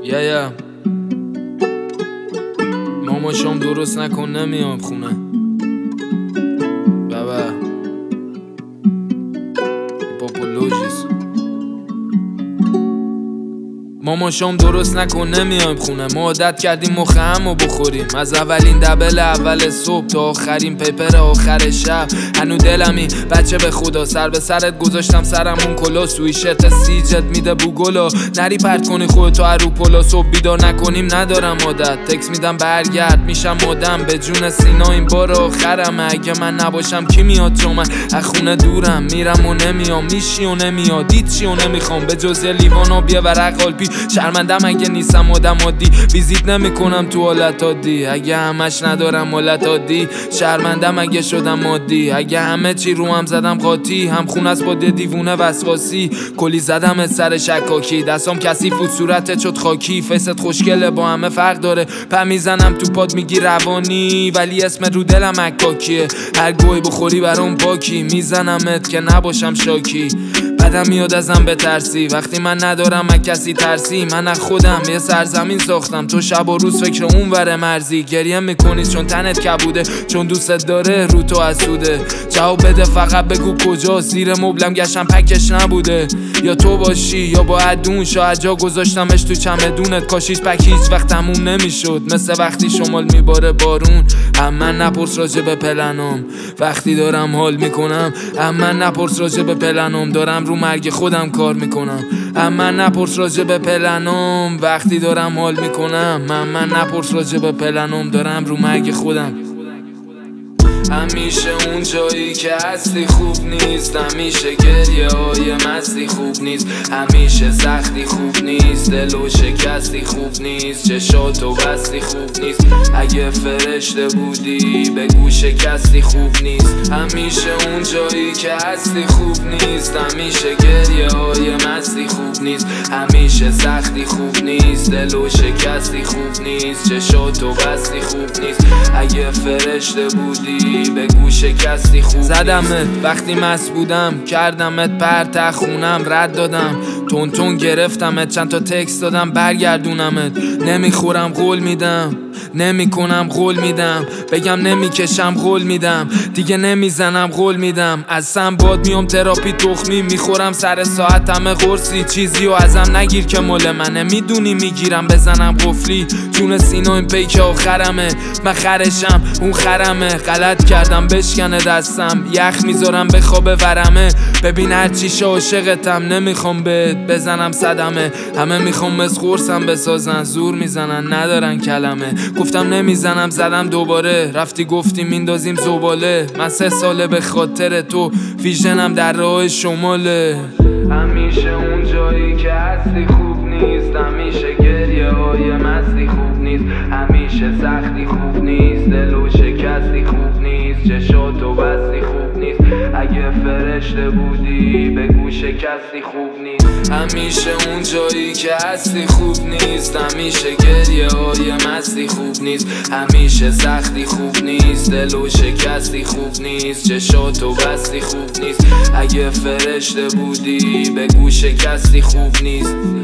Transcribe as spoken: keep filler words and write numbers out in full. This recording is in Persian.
یا یا ماما شام درست نکن نمیام خونه بابا پاپولوژیس ماما شام درست نکن نمیایم خونه ما عادت کردیم مخ همو بخوریم از اولین دبل اول صبح تا آخرین پیپر آخر شب هنو دلمی بچه به خدا سر به سرت گذاشتم سرمون کلا سوی شرت سیجت میده بوگلا نری پرت کنی خودتو رو پلا صبح بیدار نکنیم ندارم عادت تکس میدم برگرد میشم مادم به جون سینا این بار آخرم اگه من نباشم کی میاد چون من از خونه دورم میرم و نمیام میشی و نمیاد هیچی و نمیخوام به جز لیوان و بیا ورق آلپی شرمندم اگه نیستم آدم عادی ویزیت نمیکنم تو حالت عادی اگه همش ندارم حالت عادی شرمندم اگه شدم عادی اگه همه چی رو هم زدم قاطی هم خونه است با دیوونه وسواسی کلی زدم از سر شکاکی دستام کثیف بود صورتت شد خاکی فست خوشگله با همه فرق داره پا میزنم تو پاد میگی روانی ولی اسم رو دلم عکاکیه هر گوی بخوری برام باکی میزنمت که نباشم شاکی بعدم میاد ازم بترسی وقتی من ندارم از کسی ترسی من از خودم یه سرزمین ساختم تو شب و روز فکر اون وره مرزی گریه میکنی چون تنت کبوده چون دوستت داره رو تو حسوده جواب بده فقط بگو کجا زیر مبلم گشتم پکش نبوده یا تو باشی یا با ادون شاید جا گذاشتمش تو چمدونت کاشیش پک هیچ وقت تموم نمیشد مثل وقتی شمال میباره بارون اما نپرس راجع به پلنم وقتی دارم حال میکنم اما نپرس راجع به پلنم دارم رو مرگ خودم کار میکنم اما نپرس راجع به پلنم وقتی دارم حال میکنم اما نپرس راجع به پلنم دارم رو مرگ خودم همیشه اون جایی که هستی خوب نیست همیشه گریه های مستی خوب نیست همیشه سختی خوب نیست دل و شکستی خوب نیست چشات و بستی خوب نیست اگه فرشته بودی بگو شکستی خوب نیست همیشه اون جایی که هستی خوب نیست همیشه گریه های مستی خوب نیست همیشه سختی خوب نیست دل و شکستی خوب نیست چشات و بستی خوب نیست اگه فرشته بودی بگو شکستی خوب زدمت وقتی مست بودم کردمت پرت خونم رد دادم تون تون گرفتمت چند تا تکست دادم برگردونمت نمیخورم قول میدم نمیکنم قول میدم بگم نمیکشم قول میدم دیگه نمیزنم قول میدم از سم باد میام تراپی تخمی میخورم سر ساعت همه قرصی چیزی و ازم نگیر که مال منه میدونی میگیرم بزنم قفلی جون سینا این پیک آخرمه من خرشم اون خرمه غلط کردم بشکنه دستم یخ میذارم به خواب ورمه ببین هرچی عاشقتم نمیخوام بهت بزنم صدمه همه میخوام از قرصم بسازن زور میزنن ندارن کلمه گفتم نمیزنم زدم دوباره رفتی گفتی میندازیم زباله من سه ساله به خاطر تو ویژنم در راه شماله همیشه اون جایی که هستی خوب نیست همیشه گریه های مستی خوب نیست همیشه سختی خوب نیست دل و شکستی خوب نیست چشات و بستی خوب نیست اگه فرشته بودی بگو شکستی خوب نیست همیشه اون جایی که هستی خوب نیست همیشه گریه های مستی خوب نیست همیشه سختی خوب نیست دل و شکستی خوب نیست چشات و بستی خوب نیست اگه فرشته بودی بگو شکستی خوب نیست